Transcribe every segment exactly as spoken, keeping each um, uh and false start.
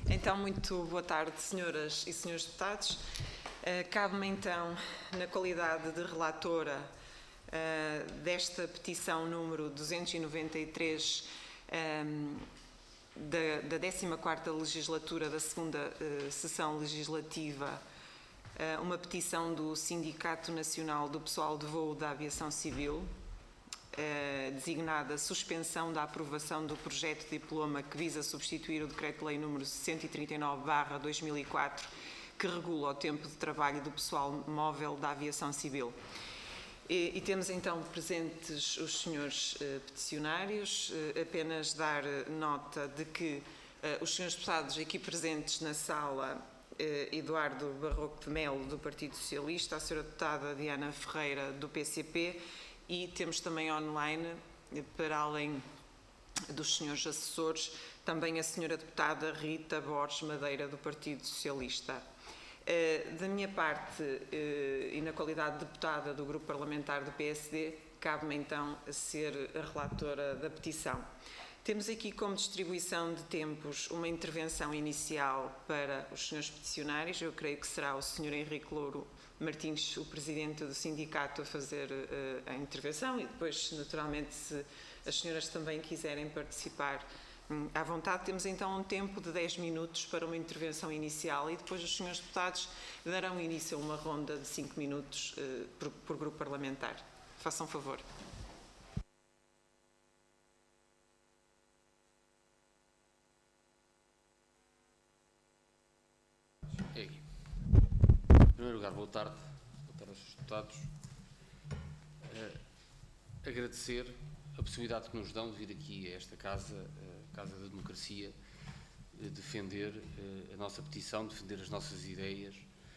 Então, muito boa tarde, senhoras e senhores deputados. Uh, Cabe-me então, na qualidade de relatora uh, desta petição número duzentos e noventa e três um, da, da décima quarta legislatura da segunda uh, sessão legislativa, uh, uma petição do Sindicato Nacional do Pessoal de Voo da Aviação Civil, Uh, designada suspensão da aprovação do projeto de diploma que visa substituir o Decreto-Lei número cento e trinta e nove barra dois mil e quatro, que regula o tempo de trabalho do pessoal móvel da aviação civil. E, e temos então presentes os senhores uh, peticionários. Uh, apenas dar nota de que uh, os senhores deputados aqui presentes na sala, uh, Eduardo Barroco de Melo, do Partido Socialista, a senhora deputada Diana Ferreira, do P C P, e temos também online, para além dos senhores assessores, também a senhora deputada Rita Borges Madeira, do Partido Socialista. Da minha parte, e na qualidade de deputada do Grupo Parlamentar do P S D, cabe-me então ser a relatora da petição. Temos aqui como distribuição de tempos uma intervenção inicial para os senhores peticionários. Eu creio que será o senhor Henrique Louro Martins, o presidente do sindicato, a fazer uh, a intervenção, e depois, naturalmente, se as senhoras também quiserem participar um, à vontade. Temos então um tempo de dez minutos para uma intervenção inicial e depois os senhores deputados darão início a uma ronda de cinco minutos uh, por, por grupo parlamentar. Façam favor. É aqui. Em primeiro lugar, boa tarde, boa tarde aos deputados. Uh, agradecer a possibilidade que nos dão de vir aqui a esta Casa, uh, Casa da Democracia, uh, defender uh, a nossa petição, defender as nossas ideias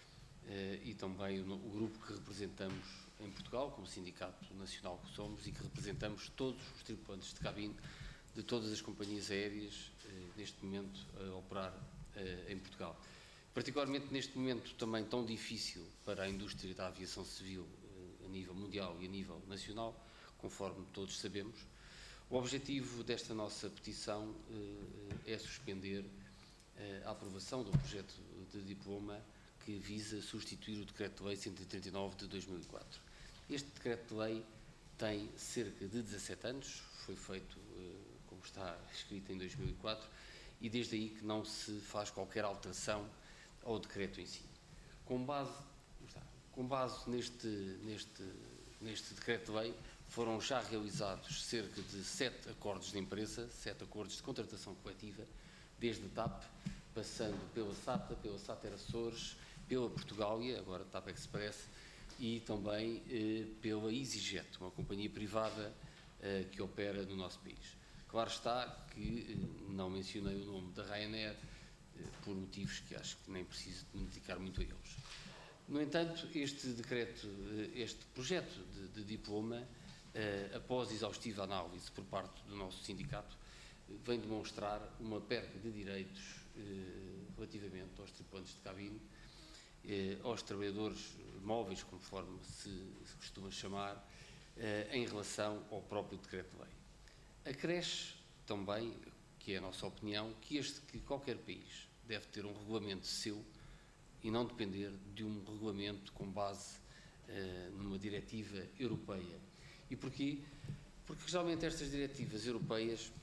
uh, e também o, o grupo que representamos em Portugal, como sindicato nacional que somos, e que representamos todos os tripulantes de cabine de todas as companhias aéreas uh, neste momento a operar uh, em Portugal. Particularmente neste momento também tão difícil para a indústria da aviação civil a nível mundial e a nível nacional, conforme todos sabemos. O objetivo desta nossa petição é suspender a aprovação do projeto de diploma que visa substituir o Decreto-Lei cento e trinta e nove de dois mil e quatro. Este Decreto-Lei tem cerca de dezassete anos, foi feito, como está escrito, em dois mil e quatro, e desde aí que não se faz qualquer alteração ao decreto em si. Com base, com base neste, neste, neste decreto-lei, foram já realizados cerca de sete acordos de empresa, sete acordos de contratação coletiva, desde a TAP, passando pela SATA, pela SATA Açores, pela Portugália, agora TAP Express, e também eh, pela EasyJet, uma companhia privada eh, que opera no nosso país. Claro está que eh, não mencionei o nome da Ryanair, por motivos que acho que nem preciso me dedicar muito a eles. No entanto, este decreto, este projeto de, de diploma, eh, após exaustiva análise por parte do nosso sindicato, vem demonstrar uma perda de direitos eh, relativamente aos tripulantes de cabine, eh, aos trabalhadores móveis, conforme se, se costuma chamar, eh, em relação ao próprio decreto-lei. Acresce também, que é a nossa opinião, que, este, que qualquer país deve ter um regulamento seu e não depender de um regulamento com base uh, numa diretiva europeia. E porquê? Porque geralmente estas diretivas europeias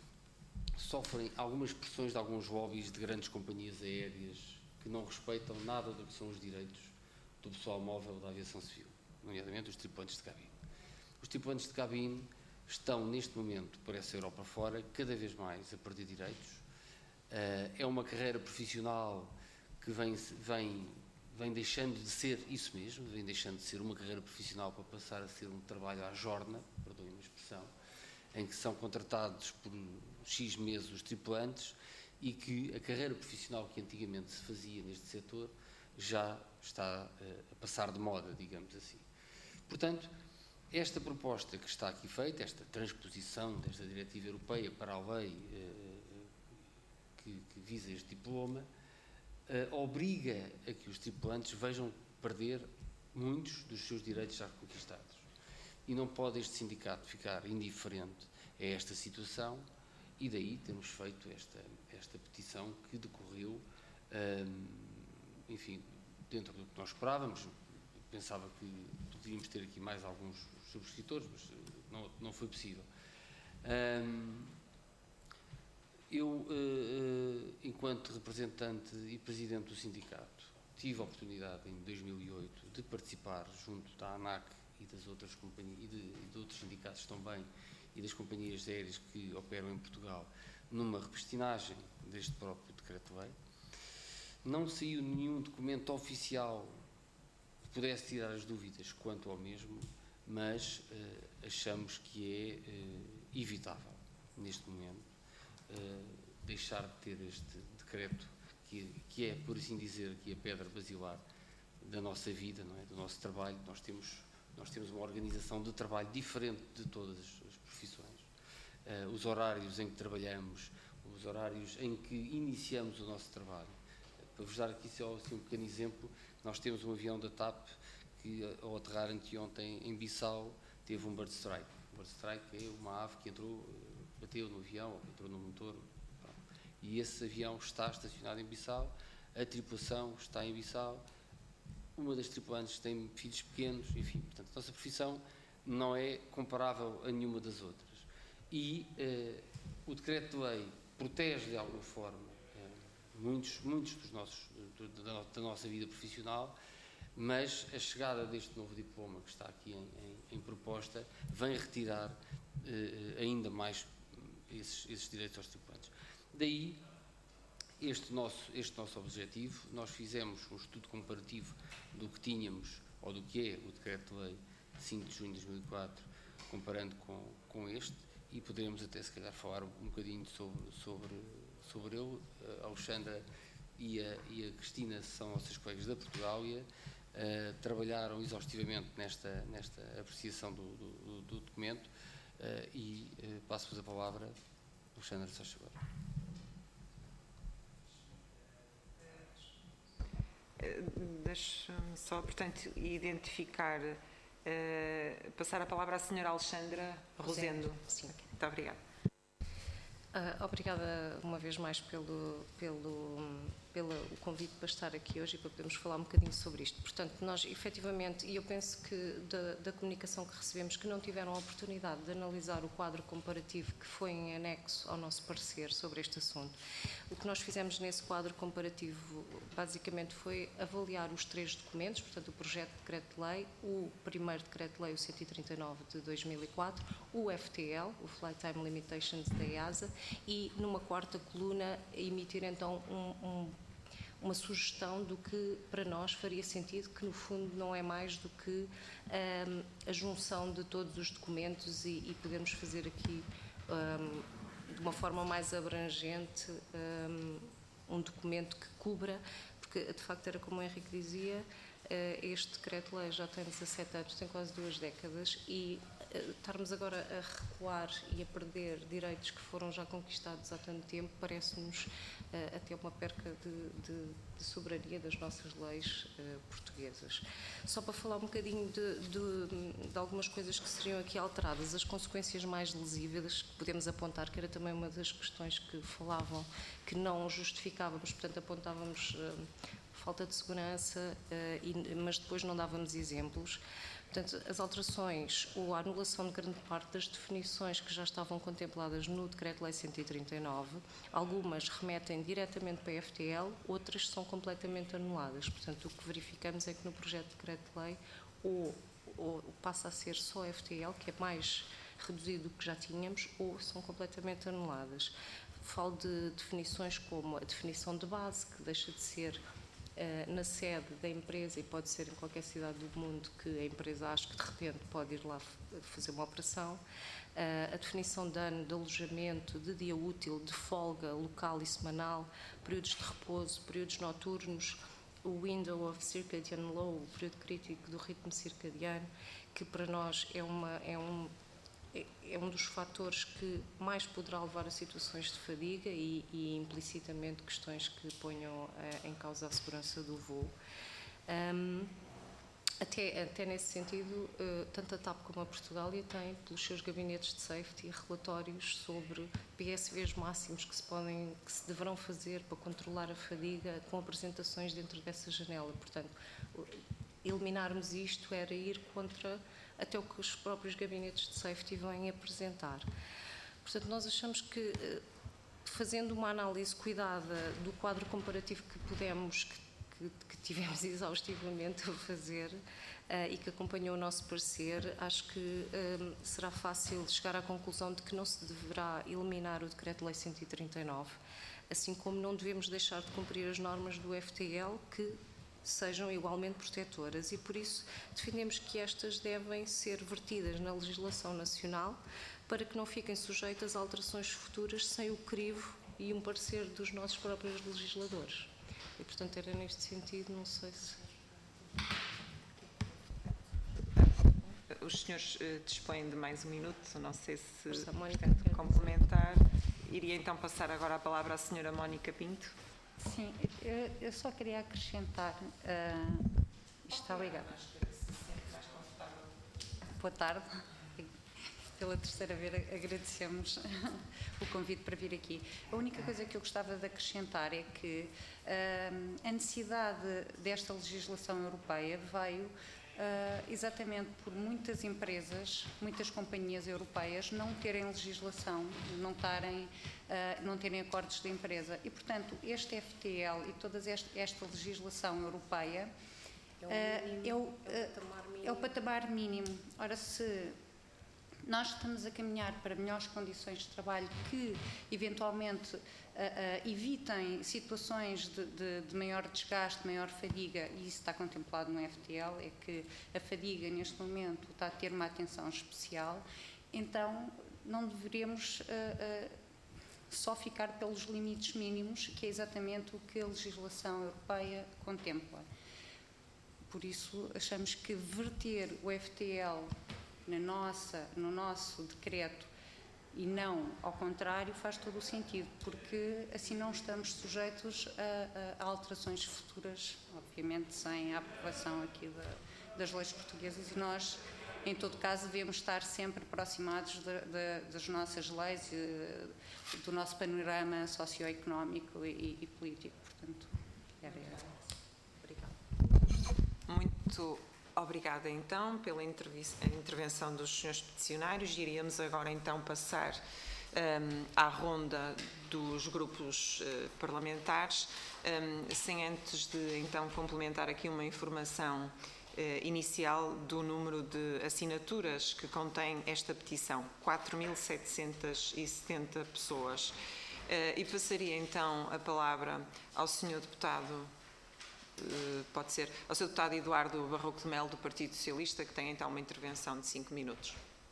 sofrem algumas pressões de alguns lobbies de grandes companhias aéreas que não respeitam nada do que são os direitos do pessoal móvel da aviação civil, nomeadamente os tripulantes de cabine. Os tripulantes de cabine estão neste momento por essa Europa fora, cada vez mais a perder direitos. Uh, é uma carreira profissional que vem, vem, vem deixando de ser isso mesmo, vem deixando de ser uma carreira profissional para passar a ser um trabalho à jorna, perdoem-me a expressão, em que são contratados por X meses os tripulantes e que a carreira profissional que antigamente se fazia neste setor já está uh, a passar de moda, digamos assim. Portanto, esta proposta que está aqui feita, esta transposição desta diretiva europeia para a lei uh, que, que visa este diploma, uh, obriga a que os tripulantes vejam perder muitos dos seus direitos já conquistados. E não pode este sindicato ficar indiferente a esta situação, e daí temos feito esta, esta petição que decorreu, enfim, dentro do que nós esperávamos. Pensava que poderíamos ter aqui mais alguns subscritores, mas não, não foi possível. Eu, enquanto representante e presidente do sindicato, tive a oportunidade em dois mil e oito de participar junto da ANAC e das outras companhias, e de, e de outros sindicatos também, e das companhias aéreas que operam em Portugal, numa repestinagem deste próprio decreto-lei. Não saiu nenhum documento oficial que pudesse tirar as dúvidas quanto ao mesmo, mas uh, achamos que é uh, evitável, neste momento, uh, deixar de ter este decreto, que, que é, por assim dizer, aqui a pedra basilar da nossa vida, não é? Do nosso trabalho. Nós temos, nós temos uma organização de trabalho diferente de todas as profissões. Uh, os horários em que trabalhamos, os horários em que iniciamos o nosso trabalho. Para vos dar aqui só assim, um pequeno exemplo, nós temos um avião da TAP que, ao aterrar anteontem em Bissau, teve um bird strike. Um bird strike é uma ave que entrou, bateu no avião, ou entrou no motor. E esse avião está estacionado em Bissau, a tripulação está em Bissau, uma das tripulantes tem filhos pequenos, enfim, portanto, a nossa profissão não é comparável a nenhuma das outras. E eh, o decreto-lei protege, de alguma forma, Muitos, muitos dos nossos, da, da nossa vida profissional, mas a chegada deste novo diploma que está aqui em, em, em proposta vem retirar eh, ainda mais esses, esses direitos aos tripulantes. Daí este nosso, este nosso objetivo. Nós fizemos um estudo comparativo do que tínhamos, ou do que é o Decreto-Lei cinco de junho de dois mil e quatro, comparando com, com este, e poderemos até se calhar falar um bocadinho sobre, sobre, sobre ele. A Alexandra e a, e a Cristina são nossos colegas da Portugália, uh, trabalharam exaustivamente nesta, nesta apreciação do, do, do documento, uh, e uh, passo-vos a palavra. Alexandra, se achas agora. Deixa-me só, portanto, identificar, uh, passar a palavra à senhora Alexandra Rosendo. Sim. Muito obrigada. Uh, obrigada uma vez mais pelo, pelo, pelo convite para estar aqui hoje e para podermos falar um bocadinho sobre isto. Portanto, nós efetivamente, e eu penso que da, da comunicação que recebemos, que não tiveram a oportunidade de analisar o quadro comparativo que foi em anexo ao nosso parecer sobre este assunto. O que nós fizemos nesse quadro comparativo, basicamente, foi avaliar os três documentos, portanto, o projeto de decreto-lei, o primeiro decreto-lei, o cento e trinta e nove de dois mil e quatro, o F T L, o Flight Time Limitations da E A S A, e numa quarta coluna emitir então um, um, uma sugestão do que para nós faria sentido, que no fundo não é mais do que um, a junção de todos os documentos e, e podermos fazer aqui um, de uma forma mais abrangente um, um documento que cubra, porque de facto era como o Henrique dizia, este decreto-lei já tem dezassete anos, tem quase duas décadas, e estarmos agora a recuar e a perder direitos que foram já conquistados há tanto tempo parece-nos uh, até uma perca de, de, de soberania das nossas leis uh, portuguesas. Só para falar um bocadinho de, de, de algumas coisas que seriam aqui alteradas, as consequências mais lesíveis que podemos apontar, que era também uma das questões que falavam, que não justificávamos, portanto apontávamos uh, falta de segurança, uh, e, mas depois não dávamos exemplos. Portanto, as alterações ou a anulação de grande parte das definições que já estavam contempladas no Decreto-Lei cento e trinta e nove, algumas remetem diretamente para a F T L, outras são completamente anuladas. Portanto, o que verificamos é que no projeto de Decreto-Lei ou, ou passa a ser só a F T L, que é mais reduzido do que já tínhamos, ou são completamente anuladas. Falo de definições como a definição de base, que deixa de ser na sede da empresa, e pode ser em qualquer cidade do mundo que a empresa acha que de repente pode ir lá fazer uma operação, a definição de ano, de alojamento, de dia útil, de folga local e semanal, períodos de repouso, períodos noturnos, o window of circadian low, o período crítico do ritmo circadiano, que para nós é, uma, é um é um dos fatores que mais poderá levar a situações de fadiga e, e implicitamente questões que ponham uh, em causa a segurança do voo. Um, Até, até nesse sentido, tanto a TAP como a Portugália têm, pelos seus gabinetes de safety, relatórios sobre P S Vs máximos que se, podem, que se deverão fazer para controlar a fadiga, com apresentações dentro dessa janela. Portanto, eliminarmos isto era ir contra até o que os próprios gabinetes de safety vêm apresentar. Portanto, nós achamos que, fazendo uma análise cuidada do quadro comparativo que pudemos, que Que, que tivemos exaustivamente a fazer uh, e que acompanhou o nosso parecer, acho que um, será fácil chegar à conclusão de que não se deverá eliminar o Decreto-Lei cento e trinta e nove, assim como não devemos deixar de cumprir as normas do F T L que sejam igualmente protetoras, e por isso defendemos que estas devem ser vertidas na legislação nacional para que não fiquem sujeitas a alterações futuras sem o crivo e um parecer dos nossos próprios legisladores. E, portanto, era neste sentido, não sei se... Os senhores uh, dispõem de mais um minuto, não sei se Força, Mónica, pretende complementar. Iria então passar agora a palavra à senhora Mónica Pinto. Sim, eu, eu só queria acrescentar... Uh, está ligado. Boa tarde. Pela terceira vez agradecemos o convite para vir aqui. A única coisa que eu gostava de acrescentar é que uh, a necessidade desta legislação europeia veio uh, exatamente por muitas empresas, muitas companhias europeias não terem legislação, não, tarem, uh, não terem acordos de empresa. E, portanto, este F T L e toda esta, esta legislação europeia uh, é, o, uh, é o patamar mínimo. Ora, se nós estamos a caminhar para melhores condições de trabalho que, eventualmente, uh, uh, evitem situações de, de, de maior desgaste, maior fadiga, e isso está contemplado no F T L, é que a fadiga, neste momento, está a ter uma atenção especial, então não deveremos uh, uh, só ficar pelos limites mínimos, que é exatamente o que a legislação europeia contempla. Por isso, achamos que verter o F T L na nossa, no nosso decreto e não ao contrário faz todo o sentido, porque assim não estamos sujeitos a, a, a alterações futuras, obviamente sem a aprovação aqui da, das leis portuguesas, e nós, em todo caso, devemos estar sempre aproximados de, de, das nossas leis e do nosso panorama socioeconómico e, e político. Portanto, era isso. Obrigada. Muito obrigada, então, pela intervenção dos senhores peticionários. Iríamos agora, então, passar um, à ronda dos grupos uh, parlamentares, um, sem antes de, então, complementar aqui uma informação uh, inicial do número de assinaturas que contém esta petição, quatro mil setecentas e setenta pessoas. Uh, e passaria, então, a palavra ao senhor deputado, pode ser, ao seu deputado Eduardo Barroco de Melo, do Partido Socialista, que tem então uma intervenção de cinco minutos.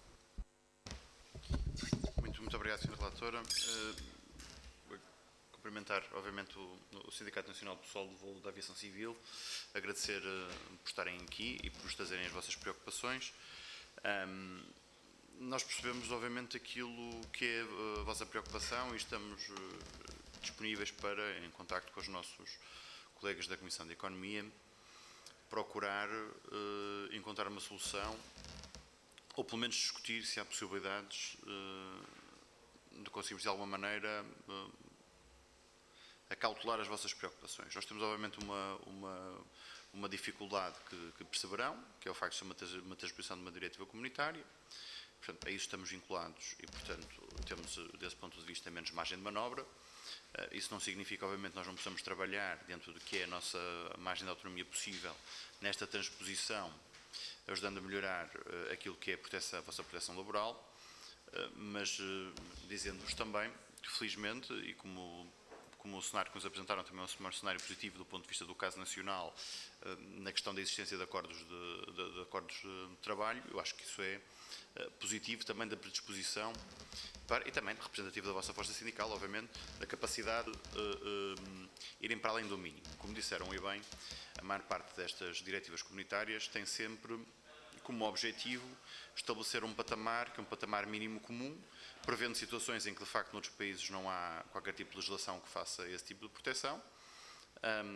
Muito, muito obrigado, senhora Relatora. Uh, vou cumprimentar, obviamente, o, o Sindicato Nacional do Pessoal do Voo da Aviação Civil, agradecer uh, por estarem aqui e por nos trazerem as vossas preocupações. Um, nós percebemos, obviamente, aquilo que é a vossa preocupação e estamos uh, disponíveis para, em contacto com os nossos colegas da Comissão de Economia, procurar uh, encontrar uma solução, ou pelo menos discutir se há possibilidades uh, de conseguirmos de alguma maneira uh, acautelar as vossas preocupações. Nós temos obviamente uma, uma, uma dificuldade que, que perceberão, que é o facto de ser uma, uma transposição de uma diretiva comunitária. Portanto, a isso estamos vinculados e, portanto, temos, desse ponto de vista, menos margem de manobra. Isso não significa, obviamente, que nós não possamos trabalhar dentro do que é a nossa margem de autonomia possível nesta transposição, ajudando a melhorar aquilo que é a, proteção, a vossa proteção laboral, mas dizendo-vos também que, felizmente, e como, como o cenário que nos apresentaram também é um cenário positivo do ponto de vista do caso nacional, na questão da existência de acordos de, de, de, acordos de trabalho, eu acho que isso é positivo também da predisposição para, e também representativo da vossa força sindical, obviamente, da capacidade de uh, uh, irem para além do mínimo. Como disseram e bem, a maior parte destas diretivas comunitárias tem sempre como objetivo estabelecer um patamar, que é um patamar mínimo comum, prevendo situações em que, de facto, noutros países não há qualquer tipo de legislação que faça esse tipo de proteção. Um,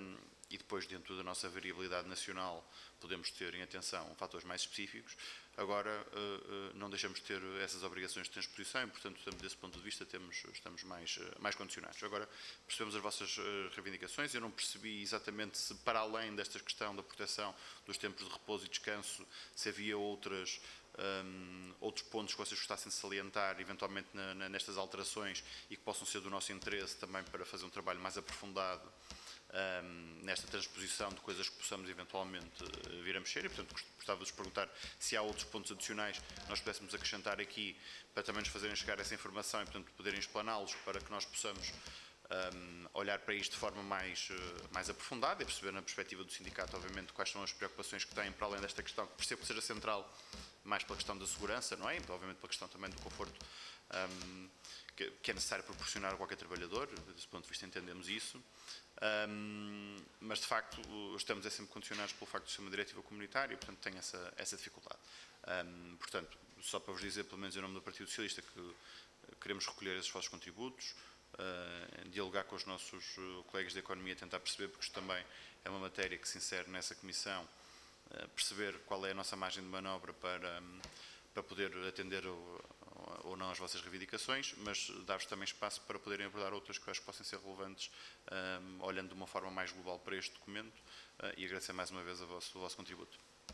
e depois, dentro da nossa variabilidade nacional, podemos ter em atenção fatores mais específicos. Agora, não deixamos de ter essas obrigações de transposição e, portanto, desse ponto de vista, temos, estamos mais, mais condicionados. Agora, percebemos as vossas reivindicações. Eu não percebi exatamente se, para além desta questão da proteção dos tempos de repouso e descanso, se havia outras, um, outros pontos que vocês gostassem de salientar, eventualmente, na, na, nestas alterações e que possam ser do nosso interesse também para fazer um trabalho mais aprofundado Um, nesta transposição de coisas que possamos eventualmente uh, vir a mexer e, portanto, gostava de vos perguntar se há outros pontos adicionais que nós pudéssemos acrescentar aqui para também nos fazerem chegar essa informação e, portanto, poderem explaná-los para que nós possamos um, olhar para isto de forma mais, uh, mais aprofundada e perceber na perspectiva do sindicato, obviamente, quais são as preocupações que têm para além desta questão, que percebo que seja central mais pela questão da segurança, não é? E, obviamente, pela questão também do conforto um, que, que é necessário proporcionar a qualquer trabalhador, desse ponto de vista entendemos isso. Um, mas de facto estamos é sempre condicionados pelo facto de ser uma diretiva comunitária e, portanto, tem essa, essa dificuldade. Um, portanto, só para vos dizer, pelo menos em nome do Partido Socialista, que queremos recolher esses vossos contributos, uh, dialogar com os nossos colegas da Economia, tentar perceber, porque isto também é uma matéria que se insere nessa comissão, uh, perceber qual é a nossa margem de manobra para, um, para poder atender o, ou não as vossas reivindicações, mas dar-vos também espaço para poderem abordar outras que eu acho que possam ser relevantes, um, olhando de uma forma mais global para este documento, uh, e agradecer mais uma vez a vosso, o vosso contributo.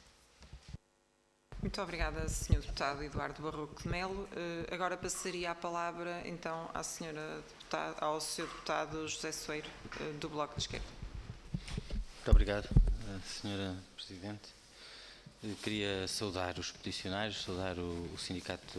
Muito obrigada, senhor Deputado Eduardo Barroco de Melo. Uh, agora passaria a palavra, então, à senhora deputada, ao senhor Deputado José Soeiro, uh, do Bloco de Esquerda. Muito obrigado, senhora Presidente. Eu queria saudar os peticionários, saudar o, o sindicato,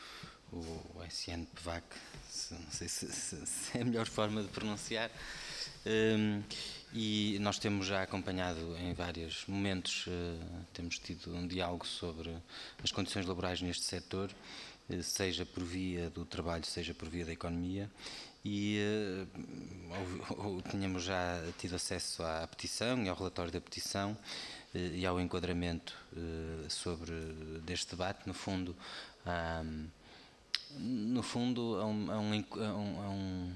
o S N P V A C, não sei se, se, se é a melhor forma de pronunciar, um, e nós temos já acompanhado em vários momentos, uh, temos tido um diálogo sobre as condições laborais neste setor, uh, seja por via do trabalho, seja por via da economia, e uh, ou, ou, tínhamos já tido acesso à petição e ao relatório da petição, e ao enquadramento uh, sobre deste debate. No fundo, um, no fundo há um, há um, há um,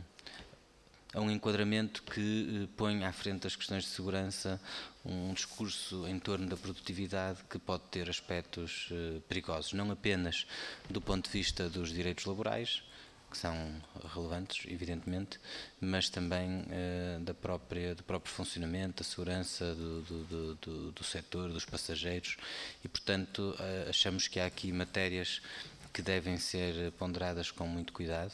há um enquadramento que uh, põe à frente das questões de segurança um discurso em torno da produtividade que pode ter aspectos uh, perigosos, não apenas do ponto de vista dos direitos laborais, que são relevantes, evidentemente, mas também uh, da própria, do próprio funcionamento, da segurança do, do, do, do setor, dos passageiros, e, portanto, uh, achamos que há aqui matérias que devem ser ponderadas com muito cuidado.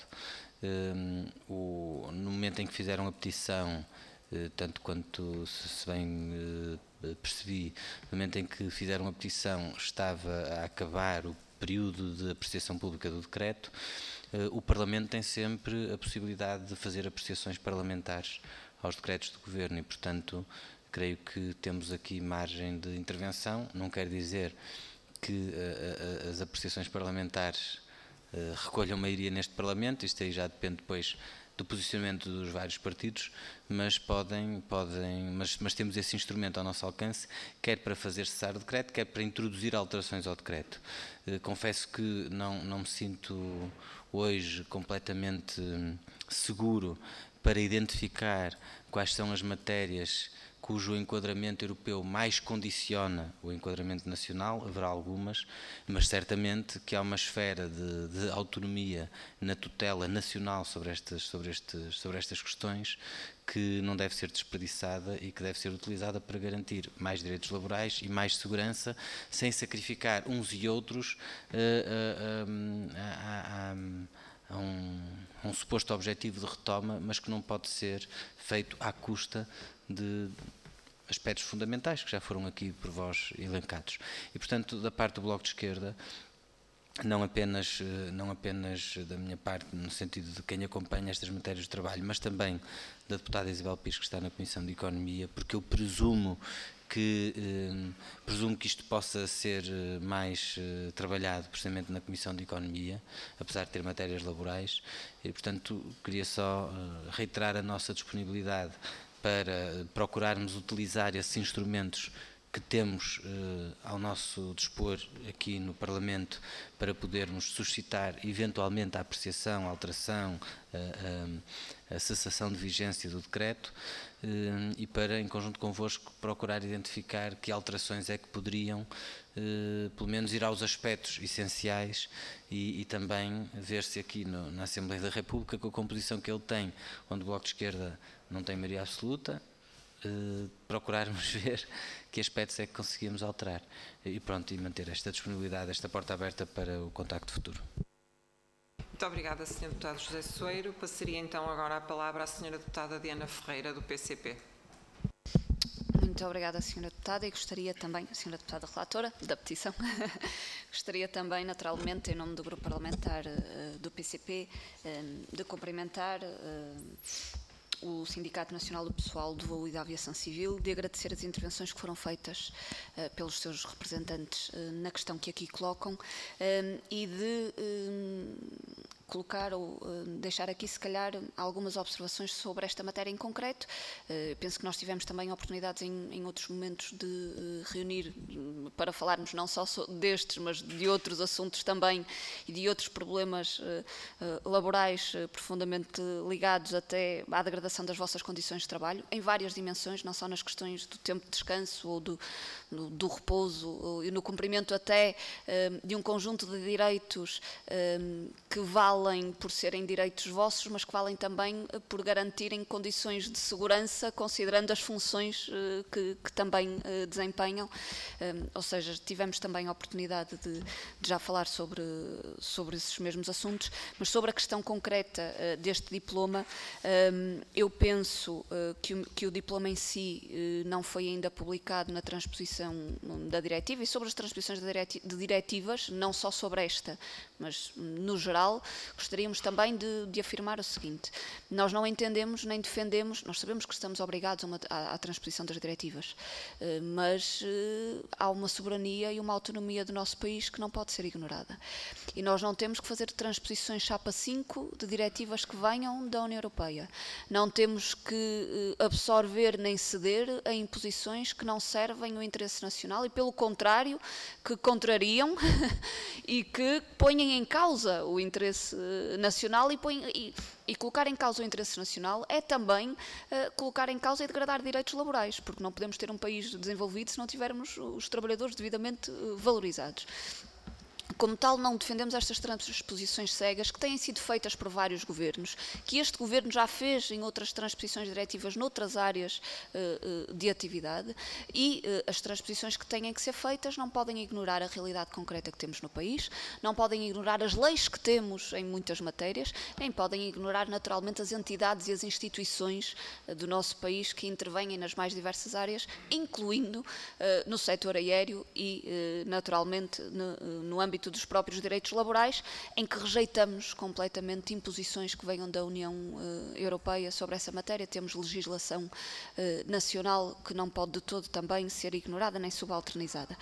Uh, o, no momento em que fizeram a petição, uh, tanto quanto se bem uh, percebi, no momento em que fizeram a petição estava a acabar o período de apreciação pública do decreto. O Parlamento tem sempre a possibilidade de fazer apreciações parlamentares aos decretos do Governo e, portanto, creio que temos aqui margem de intervenção. Não quer dizer que uh, as apreciações parlamentares uh, recolham maioria neste Parlamento, isto aí já depende depois do posicionamento dos vários partidos, mas podem, podem mas, mas temos esse instrumento ao nosso alcance, quer para fazer cessar o decreto, quer para introduzir alterações ao decreto. Uh, confesso que não, não me sinto hoje completamente seguro para identificar quais são as matérias cujo enquadramento europeu mais condiciona o enquadramento nacional. Haverá algumas, mas certamente que há uma esfera de, de autonomia na tutela nacional sobre estas, sobre, estes, sobre estas questões que não deve ser desperdiçada e que deve ser utilizada para garantir mais direitos laborais e mais segurança, sem sacrificar uns e outros uh, uh, a, a, a, a, um, a um suposto objetivo de retoma, mas que não pode ser feito à custa de aspectos fundamentais que já foram aqui por vós elencados. E, portanto, da parte do Bloco de Esquerda, não apenas, não apenas da minha parte, no sentido de quem acompanha estas matérias de trabalho, mas também da deputada Isabel Pires, que está na Comissão de Economia, porque eu presumo que, eh, presumo que isto possa ser mais eh, trabalhado precisamente na Comissão de Economia, apesar de ter matérias laborais, e, portanto, queria só eh, reiterar a nossa disponibilidade para procurarmos utilizar esses instrumentos que temos eh, ao nosso dispor aqui no Parlamento para podermos suscitar eventualmente a apreciação, a alteração, a, a, a cessação de vigência do decreto, e para, em conjunto convosco, procurar identificar que alterações é que poderiam, pelo menos, ir aos aspectos essenciais e, e também ver se aqui no, na Assembleia da República, com a composição que ele tem, onde o Bloco de Esquerda não tem maioria absoluta, procurarmos ver que aspectos é que conseguimos alterar e pronto, e manter esta disponibilidade, esta porta aberta para o contacto futuro. Muito obrigada, senhor Deputado José Soeiro. Passaria então agora a palavra à senhora Deputada Diana Ferreira, do P C P. Muito obrigada, senhora Deputada, e gostaria também, a senhora Deputada Relatora da petição, gostaria também, naturalmente, em nome do Grupo Parlamentar uh, do P C P, uh, de cumprimentar uh, o Sindicato Nacional do Pessoal do Voo e da Aviação Civil, de agradecer as intervenções que foram feitas uh, pelos seus representantes uh, na questão que aqui colocam uh, e de uh, colocar ou uh, deixar aqui, se calhar, algumas observações sobre esta matéria em concreto. Uh, penso que nós tivemos também oportunidades em, em outros momentos de uh, reunir um, para falarmos não só so destes, mas de outros assuntos também e de outros problemas uh, uh, laborais uh, profundamente ligados até à degradação das vossas condições de trabalho, em várias dimensões, não só nas questões do tempo de descanso ou do, no, do repouso, e no cumprimento até uh, de um conjunto de direitos uh, que valem por serem direitos vossos, mas que valem também por garantirem condições de segurança, considerando as funções uh, que, que também uh, desempenham. Um, ou seja, tivemos também a oportunidade de, de já falar sobre, sobre esses mesmos assuntos, mas sobre a questão concreta uh, deste diploma, um, eu penso uh, que, o, que o diploma em si uh, não foi ainda publicado na transposição da diretiva, e sobre as transposições de diretivas, não só sobre esta, mas no geral, gostaríamos também de, de afirmar o seguinte: nós não entendemos nem defendemos, nós sabemos que estamos obrigados a uma, à, à transposição das diretivas, mas há uma soberania e uma autonomia do nosso país que não pode ser ignorada. E nós não temos que fazer transposições chapa cinco de diretivas que venham da União Europeia. Não temos que absorver nem ceder a imposições que não servem o interesse nacional e, pelo contrário, que contrariam e que ponham em causa o interesse nacional, e, põe, e, e colocar em causa o interesse nacional é também uh, colocar em causa e degradar direitos laborais, porque não podemos ter um país desenvolvido se não tivermos os trabalhadores devidamente uh, valorizados. Como tal, não defendemos estas transposições cegas que têm sido feitas por vários governos, que este governo já fez em outras transposições diretivas noutras áreas uh, de atividade, e uh, as transposições que têm que ser feitas não podem ignorar a realidade concreta que temos no país, não podem ignorar as leis que temos em muitas matérias, nem podem ignorar naturalmente as entidades e as instituições uh, do nosso país que intervêm nas mais diversas áreas, incluindo uh, no setor aéreo e uh, naturalmente no, no âmbito dos próprios direitos laborais, em que rejeitamos completamente imposições que venham da União uh, Europeia sobre essa matéria. Temos legislação uh, nacional que não pode de todo também ser ignorada nem subalternizada.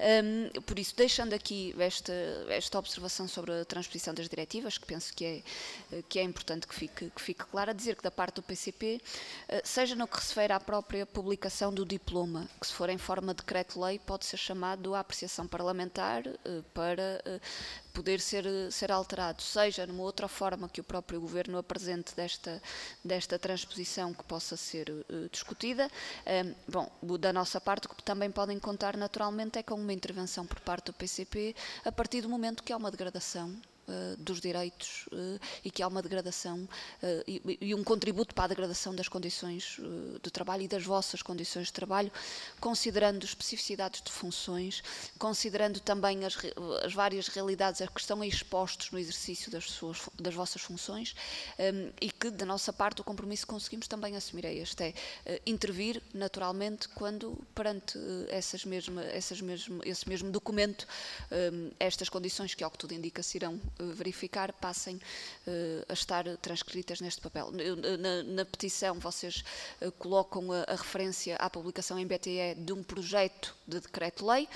Um, por isso, deixando aqui esta, esta observação sobre a transposição das diretivas, que penso que é, que é importante que fique, que fique clara, dizer que da parte do P C P, uh, seja no que se refere à própria publicação do diploma, que se for em forma de decreto-lei pode ser chamado à apreciação parlamentar uh, para poder ser, ser alterado, seja numa outra forma que o próprio Governo apresente desta, desta transposição que possa ser uh, discutida. Um, bom, da nossa parte, o que também podem contar naturalmente é com uma intervenção por parte do P C P a partir do momento que há uma degradação Uh, dos direitos uh, e que há uma degradação uh, e, e um contributo para a degradação das condições uh, de trabalho e das vossas condições de trabalho, considerando especificidades de funções, considerando também as, as várias realidades a que estão expostos no exercício das, suas, das vossas funções, um, e que da nossa parte o compromisso que conseguimos também assumir é este, é uh, intervir naturalmente quando perante uh, essas mesma, essas mesmo, esse mesmo documento, um, estas condições que ao que tudo indica se irão verificar, passem uh, a estar transcritas neste papel. Na, na petição vocês uh, colocam a, a referência à publicação em B T E de um projeto de decreto-lei,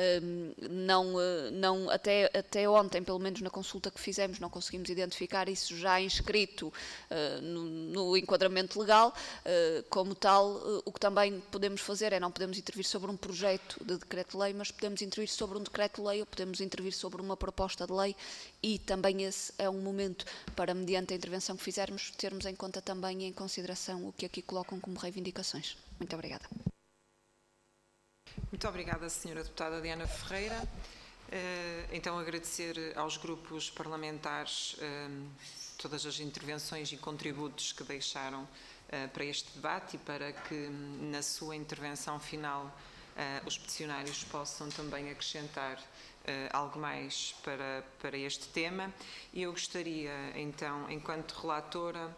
uh, não, uh, não, até, até ontem, pelo menos na consulta que fizemos, não conseguimos identificar isso já inscrito uh, no, no enquadramento legal, uh, como tal, uh, o que também podemos fazer é, não podemos intervir sobre um projeto de decreto-lei, mas podemos intervir sobre um decreto-lei ou podemos intervir sobre uma proposta de lei, e também esse é um momento para, mediante a intervenção que fizermos, termos em conta também e em consideração o que aqui colocam como reivindicações. Muito obrigada. Muito obrigada, senhora Deputada Diana Ferreira. Então, agradecer aos grupos parlamentares todas as intervenções e contributos que deixaram para este debate e para que, na sua intervenção final, os peticionários possam também acrescentar algo mais para, para este tema. E eu gostaria, então, enquanto relatora,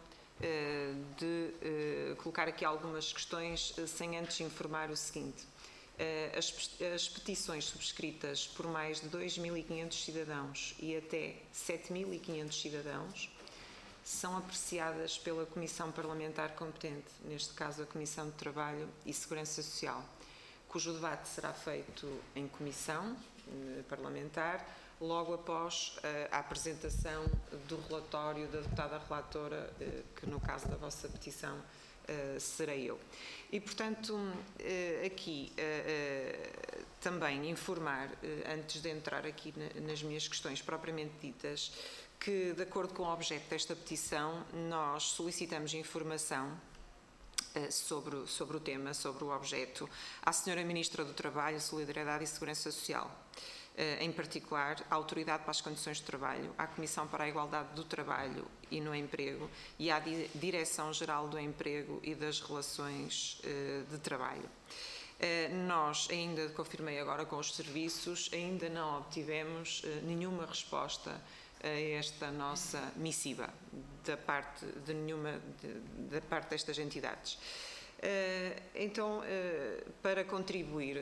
de colocar aqui algumas questões, sem antes informar o seguinte. As, as petições subscritas por mais de dois mil e quinhentos cidadãos e até sete mil e quinhentos cidadãos são apreciadas pela Comissão Parlamentar competente, neste caso a Comissão de Trabalho e Segurança Social, cujo debate será feito em comissão parlamentar, logo após a apresentação do relatório da deputada relatora, que no caso da vossa petição Uh, serei eu. E, portanto, uh, aqui uh, uh, também informar, uh, antes de entrar aqui na, nas minhas questões propriamente ditas, que, de acordo com o objeto desta petição, nós solicitamos informação uh, sobre, sobre o tema, sobre o objeto, à senhora Ministra do Trabalho, Solidariedade e Segurança Social. Em particular, à Autoridade para as Condições de Trabalho, à Comissão para a Igualdade do Trabalho e no Emprego e à Direção-Geral do Emprego e das Relações de Trabalho. Nós, ainda confirmei agora com os serviços, ainda não obtivemos nenhuma resposta a esta nossa missiva da parte de nenhuma de, da parte destas entidades. Uh, então, uh, para contribuir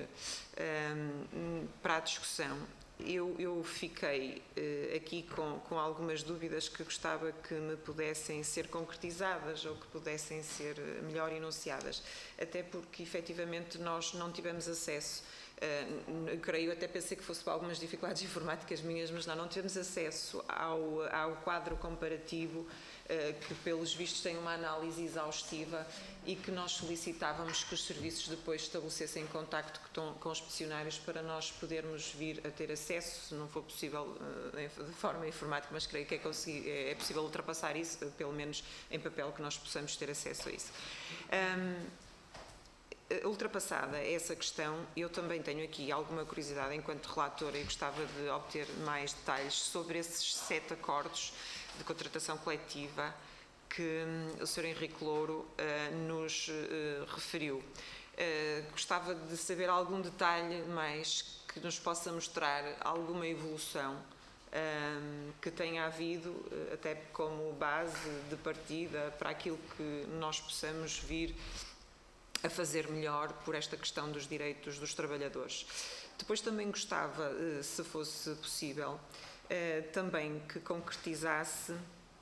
uh, para a discussão, eu, eu fiquei uh, aqui com, com algumas dúvidas que gostava que me pudessem ser concretizadas ou que pudessem ser melhor enunciadas, até porque efetivamente nós não tivemos acesso. Uh, creio, até pensei que fosse para algumas dificuldades informáticas minhas, mas não, não tivemos acesso ao, ao quadro comparativo uh, que, pelos vistos, tem uma análise exaustiva e que nós solicitávamos que os serviços depois estabelecessem contacto com, com os peticionários para nós podermos vir a ter acesso, se não for possível uh, de forma informática, mas creio que é, consegui, é possível ultrapassar isso, uh, pelo menos em papel, que nós possamos ter acesso a isso. Um, Ultrapassada essa questão, eu também tenho aqui alguma curiosidade enquanto relatora e gostava de obter mais detalhes sobre esses sete acordos de contratação coletiva que hum, o senhor Henrique Louro uh, nos uh, referiu. Uh, gostava de saber algum detalhe mais que nos possa mostrar alguma evolução um, que tenha havido, uh, até como base de partida para aquilo que nós possamos vir a fazer melhor por esta questão dos direitos dos trabalhadores. Depois também gostava, se fosse possível, também que concretizasse,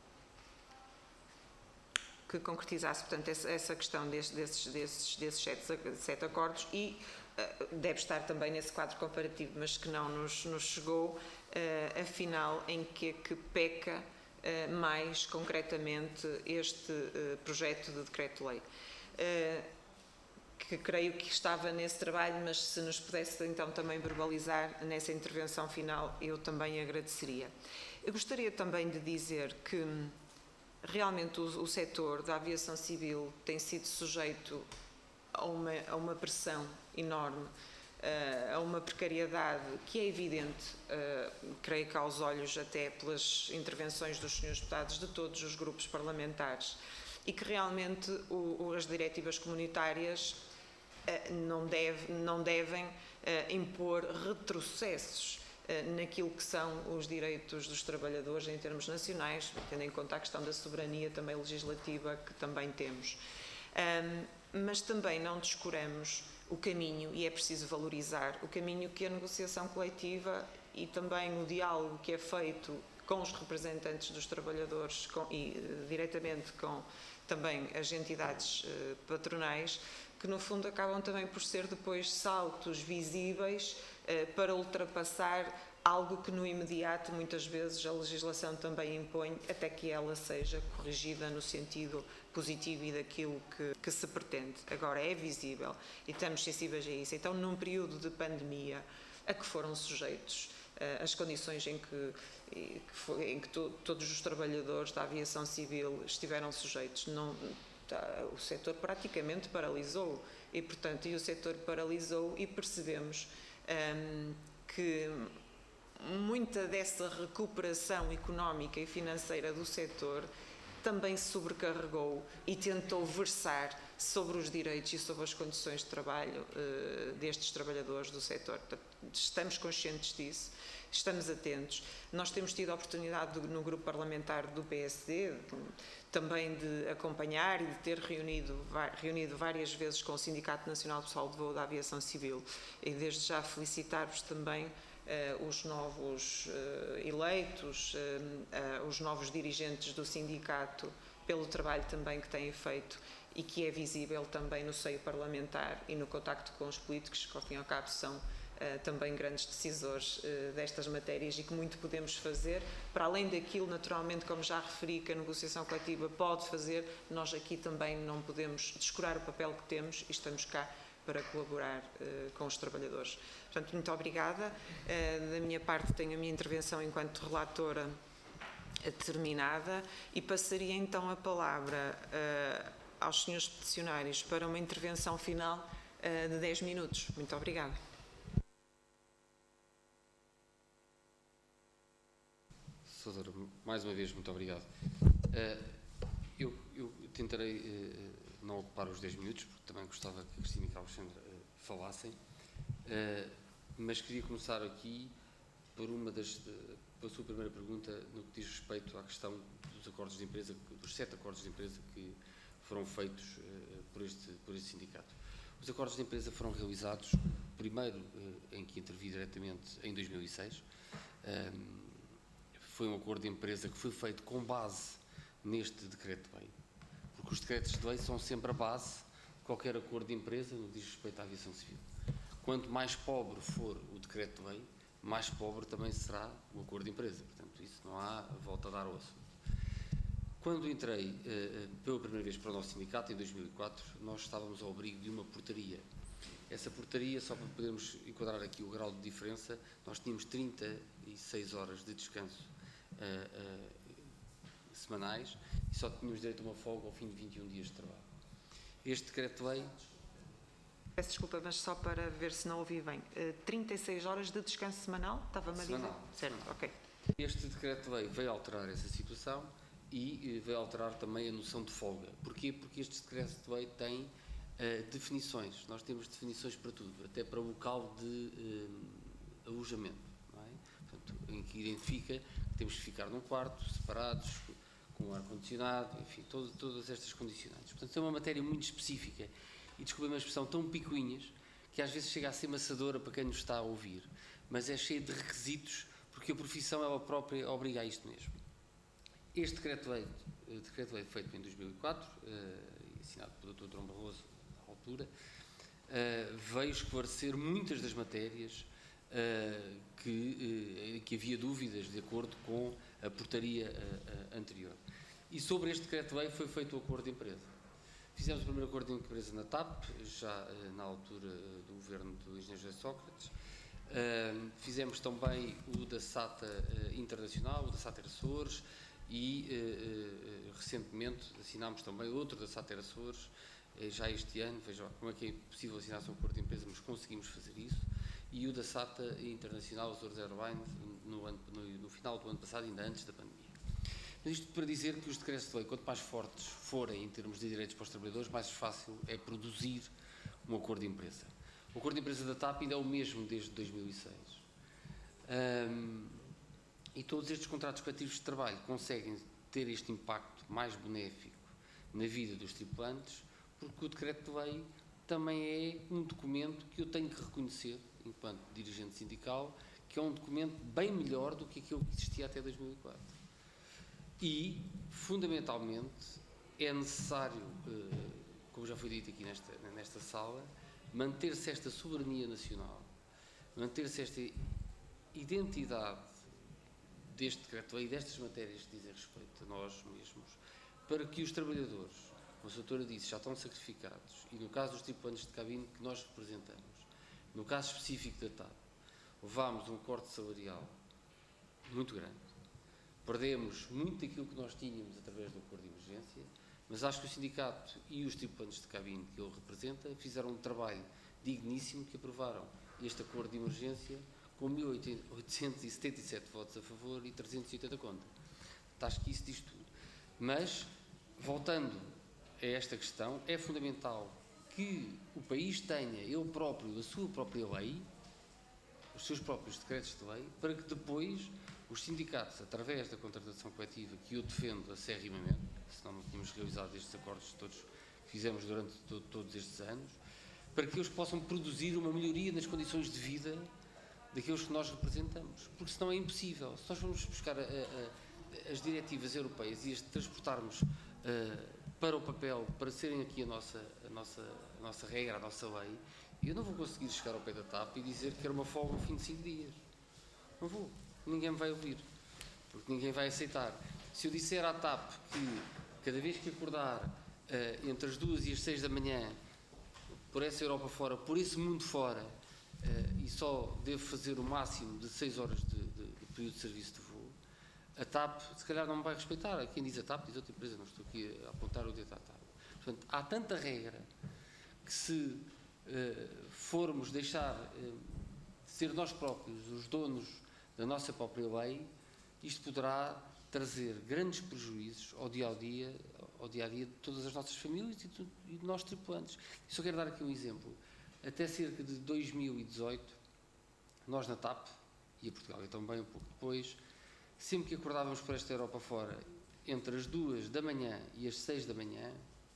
que concretizasse, portanto, essa questão desses, desses, desses, desses sete, sete acordos e deve estar também nesse quadro comparativo, mas que não nos, nos chegou, afinal, em que é que peca mais concretamente este projeto de decreto-lei. Que creio que estava nesse trabalho, mas se nos pudesse então também verbalizar nessa intervenção final, eu também agradeceria. Eu gostaria também de dizer que realmente o, o setor da aviação civil tem sido sujeito a uma, a uma pressão enorme, uh, a uma precariedade que é evidente, uh, creio que aos olhos até pelas intervenções dos senhores deputados de todos os grupos parlamentares, e que realmente o, o, as diretivas comunitárias Não, deve, não devem uh, impor retrocessos uh, naquilo que são os direitos dos trabalhadores em termos nacionais, tendo em conta a questão da soberania também legislativa que também temos. Um, mas também não descuramos o caminho, e é preciso valorizar o caminho que a negociação coletiva e também o diálogo que é feito com os representantes dos trabalhadores com, e uh, diretamente com também as entidades uh, patronais, que no fundo acabam também por ser depois saltos visíveis eh, para ultrapassar algo que no imediato muitas vezes a legislação também impõe, até que ela seja corrigida no sentido positivo e daquilo que, que se pretende. Agora é visível e estamos sensíveis a isso. Então, num período de pandemia a que foram sujeitos, as condições em que, que, foi, em que to, todos os trabalhadores da aviação civil estiveram sujeitos. Não, tá, o setor praticamente paralisou e, portanto, e o setor paralisou e percebemos um, que muita dessa recuperação económica e financeira do setor também se sobrecarregou e tentou versar sobre os direitos e sobre as condições de trabalho uh, destes trabalhadores do setor. Estamos conscientes disso, estamos atentos. Nós temos tido a oportunidade do, no grupo parlamentar do P S D também de acompanhar e de ter reunido, reunido várias vezes com o Sindicato Nacional Pessoal de Voo da Aviação Civil e desde já felicitar-vos também Uh, os novos uh, eleitos, uh, uh, os novos dirigentes do sindicato, pelo trabalho também que têm feito e que é visível também no seio parlamentar e no contacto com os políticos, que ao fim e ao cabo são uh, também grandes decisores uh, destas matérias e que muito podemos fazer. Para além daquilo, naturalmente, como já referi, que a negociação coletiva pode fazer, nós aqui também não podemos descurar o papel que temos e estamos cá para colaborar uh, com os trabalhadores. Portanto, muito obrigada. Uh, da minha parte, tenho a minha intervenção enquanto relatora uh, terminada e passaria então a palavra uh, aos senhores peticionários para uma intervenção final uh, de dez minutos. Muito obrigada. Senhora, mais uma vez, muito obrigado. Uh, eu, eu tentarei uh, não ocupar os dez minutos, porque também gostava que a Cristina e a Alexandra uh, falassem, uh, mas queria começar aqui por uma das, de, pela sua primeira pergunta, no que diz respeito à questão dos acordos de empresa, dos sete acordos de empresa que foram feitos uh, por, este, por este sindicato. Os acordos de empresa foram realizados, primeiro uh, em que intervi diretamente em dois mil e seis, um, foi um acordo de empresa que foi feito com base neste decreto-lei, porque os decretos de lei são sempre a base de qualquer acordo de empresa no que diz respeito à aviação civil. Quanto mais pobre for o decreto-lei, mais pobre também será o acordo de empresa. Portanto, isso não há volta a dar ao assunto. Quando entrei eh, pela primeira vez para o nosso sindicato, em dois mil e quatro, nós estávamos ao abrigo de uma portaria. Essa portaria, só para podermos enquadrar aqui o grau de diferença, nós tínhamos trinta e seis horas de descanso uh, uh, semanais e só tínhamos direito a uma folga ao fim de vinte e um dias de trabalho. Este decreto-lei... Peço desculpa, mas só para ver se não ouvi bem. Uh, trinta e seis horas de descanso semanal? Estava-me a dizer? Semanal. Certo, Semanal. ok. Este decreto-lei veio alterar essa situação e uh, veio alterar também a noção de folga. Porquê? Porque este decreto-lei tem uh, definições. Nós temos definições para tudo, até para o local de uh, alojamento, não é? Portanto, em que identifica que temos que ficar num quarto, separados, com ar-condicionado, enfim, todo, todas estas condicionantes. Portanto, é uma matéria muito específica e, desculpe uma expressão, tão picuinhas que às vezes chega a ser maçadora para quem nos está a ouvir, mas é cheia de requisitos porque a profissão ela própria obriga a isto mesmo. Este decreto-lei, decreto-lei feito em dois mil e quatro, uh, assinado pelo doutor Durão Barroso, na altura, uh, veio esclarecer muitas das matérias uh, que, uh, que havia dúvidas de acordo com a portaria uh, uh, anterior. E sobre este decreto-lei foi feito o acordo de empresa. Fizemos o primeiro acordo de empresa na T A P, já uh, na altura uh, do governo do engenheiro José Sócrates. Uh, fizemos também o da SATA uh, Internacional, o da SATA Açores, e uh, uh, recentemente assinámos também outro da SATA Açores, uh, já este ano. Vejam como é que é possível assinar um acordo de empresa, mas conseguimos fazer isso, e o da SATA Internacional Açores Airlines no, ano, no, no final do ano passado, ainda antes da pandemia. Mas isto para dizer que os decretos de lei, quanto mais fortes forem em termos de direitos para os trabalhadores, mais fácil é produzir um acordo de empresa. O acordo de empresa da T A P ainda é o mesmo desde dois mil e seis. Um, e todos estes contratos coletivos de trabalho conseguem ter este impacto mais benéfico na vida dos tripulantes, porque o decreto de lei também é um documento que eu tenho que reconhecer, enquanto dirigente sindical, que é um documento bem melhor do que aquele que existia até dois mil e quatro. E, fundamentalmente, é necessário, como já foi dito aqui nesta, nesta sala, manter-se esta soberania nacional, manter-se esta identidade deste decreto-lei e destas matérias que dizem respeito a nós mesmos, para que os trabalhadores, como a doutora disse, já estão sacrificados, e no caso dos tripulantes de cabine que nós representamos, no caso específico da T A P, levámos um corte salarial muito grande, perdemos muito daquilo que nós tínhamos através do acordo de emergência, mas acho que o sindicato e os tripulantes de cabine que ele representa fizeram um trabalho digníssimo, que aprovaram este acordo de emergência com mil oitocentos e setenta e sete votos a favor e trezentos e oitenta contra. Acho que isso diz tudo. Mas, voltando a esta questão, é fundamental que o país tenha ele próprio a sua própria lei, os seus próprios decretos de lei, para que depois os sindicatos, através da contratação coletiva, que eu defendo acerrimamente, senão não tínhamos realizado estes acordos todos que fizemos durante todo, todos estes anos, para que eles possam produzir uma melhoria nas condições de vida daqueles que nós representamos. Porque senão é impossível. Se nós formos buscar a, a, as diretivas europeias e as transportarmos uh, para o papel, para serem aqui a nossa, a, nossa, a nossa regra, a nossa lei, eu não vou conseguir chegar ao pé da T A P e dizer que era uma folga ao fim de cinco dias. Não vou. Ninguém me vai ouvir. Porque ninguém vai aceitar. Se eu disser à T A P que cada vez que acordar uh, entre as duas e as seis da manhã, por essa Europa fora, por esse mundo fora, uh, e só devo fazer o máximo de seis horas de, de, de período de serviço de voo, a T A P se calhar não me vai respeitar. Quem diz a T A P diz outra empresa, não estou aqui a apontar o dedo à T A P. Portanto, há tanta regra que se uh, formos deixar uh, de ser nós próprios os donos da nossa própria lei, isto poderá trazer grandes prejuízos ao dia a dia, ao dia a dia de todas as nossas famílias e de, e de nós tripulantes. E só quero dar aqui um exemplo. Até cerca de dois mil e dezoito, nós na T A P, e a Portugal também um pouco depois, sempre que acordávamos por esta Europa fora, entre as duas da manhã e as seis da manhã,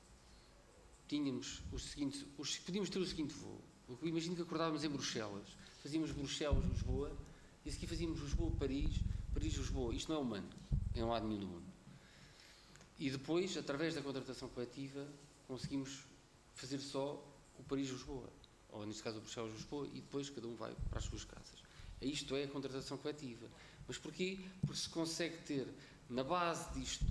tínhamos os seguintes, os, podíamos ter o seguinte voo. Imagino que acordávamos em Bruxelas, fazíamos Bruxelas-Lisboa, e a seguir fazíamos Lisboa-Paris, Paris-Lisboa. Isto não é humano, em um lado nenhum do mundo. E depois, através da contratação coletiva, conseguimos fazer só o Paris-Lisboa, ou neste caso o Bruxelas-Lisboa, e depois cada um vai para as suas casas. Isto é a contratação coletiva. Mas porquê? Porque se consegue ter, na base disto,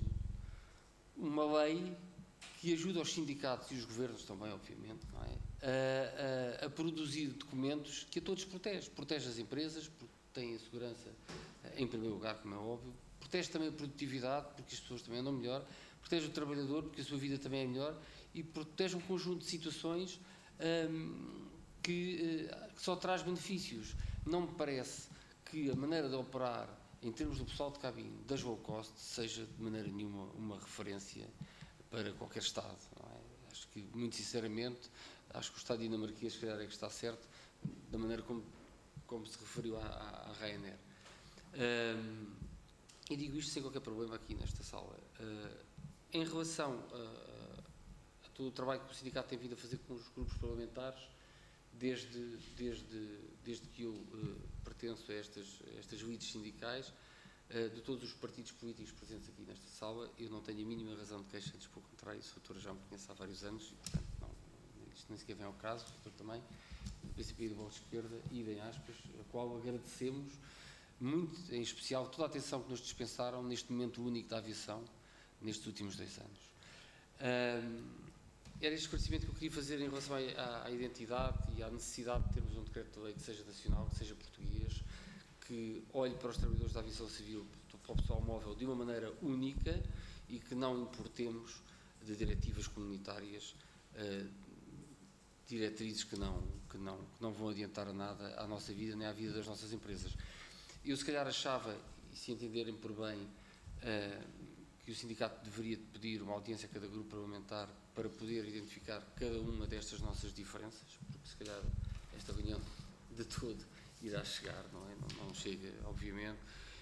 uma lei que ajuda os sindicatos e os governos também, obviamente, não é? a, a, a produzir documentos que a todos protege. Protege as empresas, porque têm a segurança em primeiro lugar, como é óbvio, protege também a produtividade, porque as pessoas também andam melhor, protege o trabalhador, porque a sua vida também é melhor, e protege um conjunto de situações hum, que, uh, que só traz benefícios. Não me parece que a maneira de operar em termos do pessoal de cabine das low cost seja de maneira nenhuma uma referência para qualquer Estado. Não é? Acho que, muito sinceramente, acho que o Estado dinamarquês, se calhar, é que está certo, da maneira como, como se referiu à, à, à Ryanair. Um, e digo isto sem qualquer problema aqui nesta sala. Uh, em relação a, a todo o trabalho que o sindicato tem vindo a fazer com os grupos parlamentares, desde, desde, desde que eu uh, pertenço a estas, a estas lides sindicais, uh, de todos os partidos políticos presentes aqui nesta sala, eu não tenho a mínima razão de queixa, antes pelo contrário, o doutor já me conhece há vários anos, e portanto não, isto nem sequer vem ao caso, o doutor também, do P C P e do Bloco de Esquerda, e em aspas, a qual agradecemos muito, em especial, toda a atenção que nos dispensaram neste momento único da aviação, nestes últimos dois anos. Um, era este esclarecimento que eu queria fazer em relação à, à identidade e à necessidade de termos um decreto de lei que seja nacional, que seja português, que olhe para os trabalhadores da aviação civil, para o pessoal móvel, de uma maneira única e que não importemos de diretivas comunitárias, uh, diretrizes que não, que, não, que não vão adiantar nada à nossa vida nem à vida das nossas empresas. Eu, se calhar, achava, e se entenderem por bem, uh, que o sindicato deveria pedir uma audiência a cada grupo parlamentar para poder identificar cada uma destas nossas diferenças, porque, se calhar, esta reunião de todo irá chegar, não é? Não, não chega, obviamente,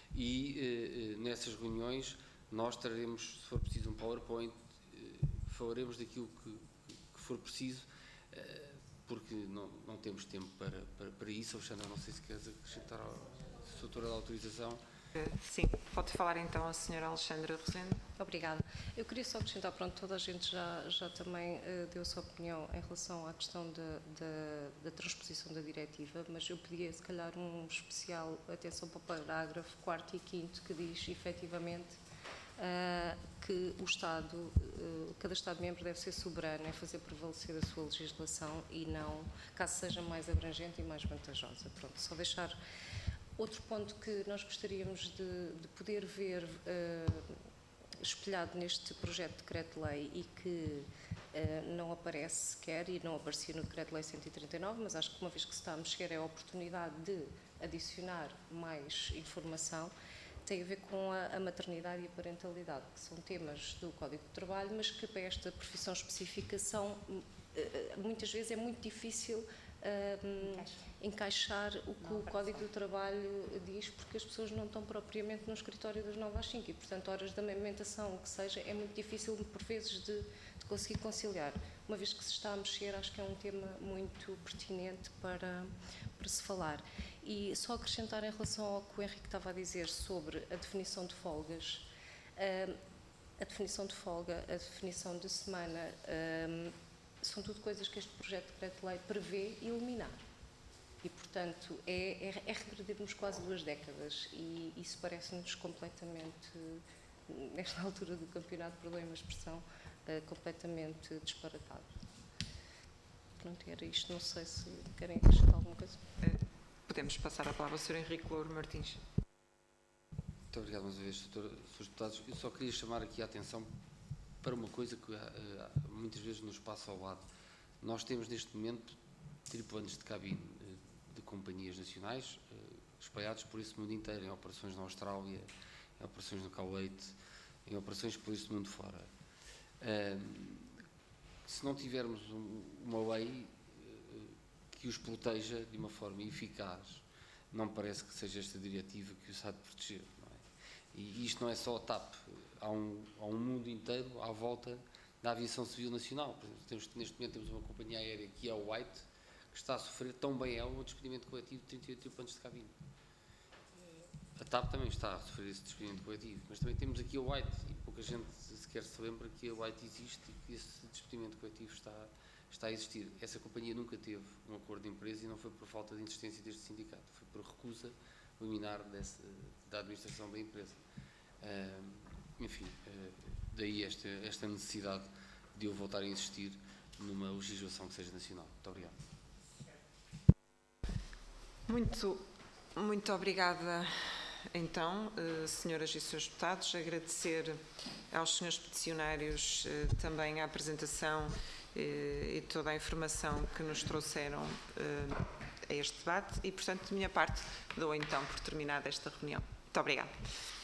e uh, nessas reuniões nós traremos, se for preciso, um PowerPoint, uh, falaremos daquilo que, que for preciso, uh, porque não, não temos tempo para, para, para isso. Alexandra, não sei se queres acrescentar a doutora da autorização. Sim, pode falar então a senhora Alexandra Rosendo. Obrigada. Eu queria só acrescentar, pronto, toda a gente já, já também uh, deu a sua opinião em relação à questão da, da, da transposição da diretiva, mas eu pedia, se calhar, um especial atenção para o parágrafo quarto e quinto, que diz, efetivamente, uh, que o Estado, uh, cada Estado-membro deve ser soberano em fazer prevalecer a sua legislação e não, caso seja mais abrangente e mais vantajosa. Pronto, só deixar outro ponto que nós gostaríamos de, de poder ver uh, espelhado neste projeto de decreto-lei e que uh, não aparece sequer e não aparecia no decreto-lei cento e trinta e nove, mas acho que uma vez que se está a mexer é a oportunidade de adicionar mais informação, tem a ver com a, a maternidade e a parentalidade, que são temas do Código de Trabalho, mas que para esta profissão específica são, uh, muitas vezes é muito difícil uh, encaixar o que o Código do Trabalho diz, porque as pessoas não estão propriamente no escritório das nove às cinco e, portanto, horas de amamentação, o que seja, é muito difícil, por vezes, de, de conseguir conciliar. Uma vez que se está a mexer, acho que é um tema muito pertinente para, para se falar. E só acrescentar em relação ao que o Henrique estava a dizer sobre a definição de folgas, a definição de folga, a definição de semana, são tudo coisas que este projeto de decreto-lei prevê eliminar. E, portanto, é, é, é regredirmos quase duas décadas e isso parece-nos completamente, nesta altura do campeonato, perdoem uma expressão, uh, completamente disparatado. Pronto, era isto. Não sei se querem acrescentar alguma coisa. Uh, podemos passar a palavra ao senhor Henrique Louro Martins. Muito obrigado mais uma vez, senhores deputados. Eu só queria chamar aqui a atenção para uma coisa que uh, muitas vezes nos passa ao lado. Nós temos neste momento tripulantes de cabine de companhias nacionais uh, espalhados por esse mundo inteiro, em operações na Austrália, em operações no Kuwait, em operações por esse mundo fora. Uh, se não tivermos um, uma lei uh, que os proteja de uma forma eficaz, não me parece que seja esta diretiva que os há de proteger. Não é? E isto não é só a TAP, há um, há um mundo inteiro à volta da aviação civil nacional. Por exemplo, temos, neste momento temos uma companhia aérea que é a White, que está a sofrer tão bem ela o despedimento coletivo de trinta e oito tripulantes de cabine. A TAP também está a sofrer esse despedimento coletivo, mas também temos aqui a White, e pouca gente sequer se lembra que a White existe e que esse despedimento coletivo está, está a existir. Essa companhia nunca teve um acordo de empresa e não foi por falta de insistência deste sindicato, foi por recusa liminar desse, da administração da empresa. Uh, enfim, uh, daí esta, esta necessidade de eu voltar a insistir numa legislação que seja nacional. Muito obrigado. Muito, muito obrigada, então, eh, senhoras e senhores deputados. Agradecer aos senhores peticionários eh, também a apresentação eh, e toda a informação que nos trouxeram eh, a este debate e, portanto, de minha parte, dou então por terminada esta reunião. Muito obrigada.